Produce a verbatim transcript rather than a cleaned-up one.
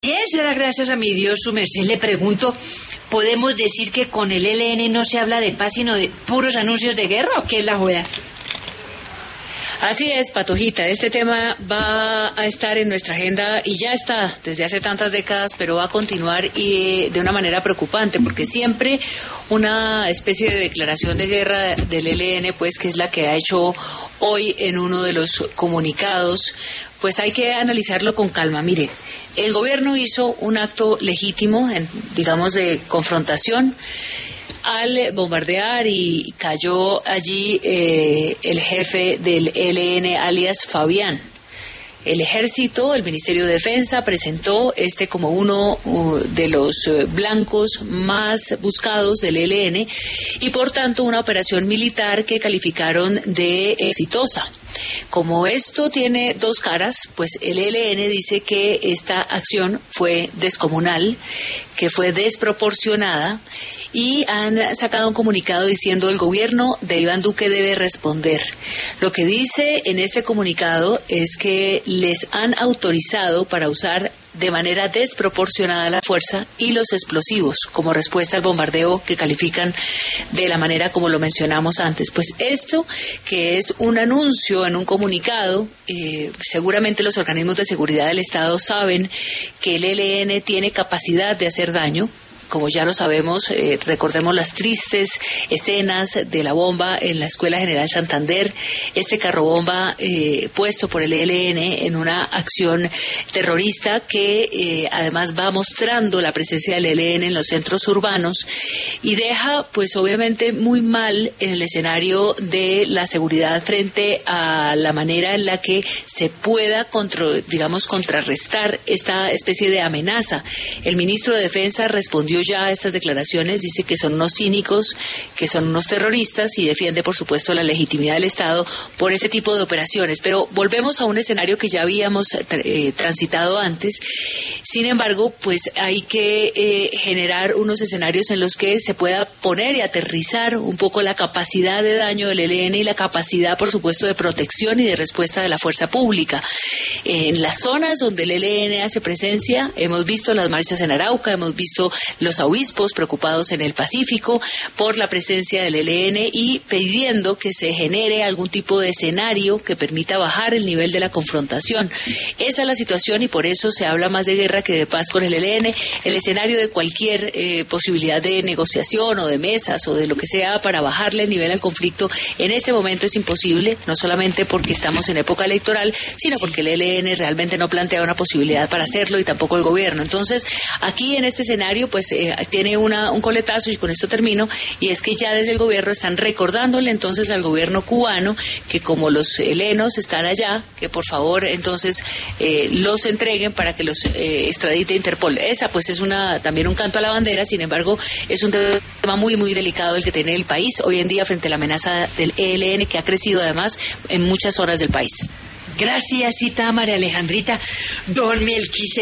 Bien, será gracias a mi Dios, su merced. Le pregunto, ¿podemos decir que con el E L N no se habla de paz, sino de puros anuncios de guerra, o qué es la joda? Así es, Patojita, este tema va a estar en nuestra agenda y ya está desde hace tantas décadas, pero va a continuar y de una manera preocupante, porque siempre una especie de declaración de guerra del E L N, pues que es la que ha hecho hoy en uno de los comunicados, pues hay que analizarlo con calma. Mire, el gobierno hizo un acto legítimo, en, digamos, de confrontación, al bombardear y cayó allí eh, el jefe del E L N, alias Fabián. El ejército, el Ministerio de Defensa, presentó este como uno uh, de los uh, blancos más buscados del E L N y por tanto una operación militar que calificaron de exitosa. Como esto tiene dos caras, pues el E L N dice que esta acción fue descomunal, que fue desproporcionada, y han sacado un comunicado diciendo el gobierno de Iván Duque debe responder. Lo que dice en este comunicado es que les han autorizado para usar de manera desproporcionada la fuerza y los explosivos como respuesta al bombardeo que califican de la manera como lo mencionamos antes. Pues esto, que es un anuncio en un comunicado, eh, seguramente los organismos de seguridad del Estado saben que el E L N tiene capacidad de hacer daño. Como ya lo sabemos, eh, recordemos las tristes escenas de la bomba en la Escuela General Santander, este carrobomba eh, puesto por el E L N en una acción terrorista que eh, además va mostrando la presencia del E L N en los centros urbanos y deja pues obviamente muy mal en el escenario de la seguridad frente a la manera en la que se pueda contro, digamos contrarrestar esta especie de amenaza. El ministro de Defensa respondió ya a estas declaraciones, dice que son unos cínicos, que son unos terroristas y defiende por supuesto la legitimidad del Estado por este tipo de operaciones. Pero volvemos a un escenario que ya habíamos eh, transitado antes. Sin embargo, pues hay que eh, generar unos escenarios en los que se pueda poner y aterrizar un poco la capacidad de daño del E L N y la capacidad por supuesto de protección y de respuesta de la fuerza pública. En las zonas donde el E L N hace presencia, hemos visto las marchas en Arauca, hemos visto los obispos preocupados en el Pacífico por la presencia del E L N y pidiendo que se genere algún tipo de escenario que permita bajar el nivel de la confrontación. Esa es la situación y por eso se habla más de guerra que de paz con el E L N. El escenario de cualquier eh, posibilidad de negociación o de mesas o de lo que sea para bajarle el nivel al conflicto en este momento es imposible, no solamente porque estamos en época electoral, sino porque el E L N realmente no plantea una posibilidad para hacerlo y tampoco el gobierno. Entonces, aquí en este escenario, pues eh, tiene una, un coletazo y con esto termino, y es que ya desde el gobierno están recordándole entonces al gobierno cubano que como los helenos están allá, que por favor entonces eh, los entreguen para que los eh, extradite Interpol. Esa pues es una también un canto a la bandera, sin embargo es un tema muy muy delicado el que tiene el país hoy en día frente a la amenaza del E L N que ha crecido además en muchas zonas del país. Gracias, cita María Alejandrita. Don Melquisedec.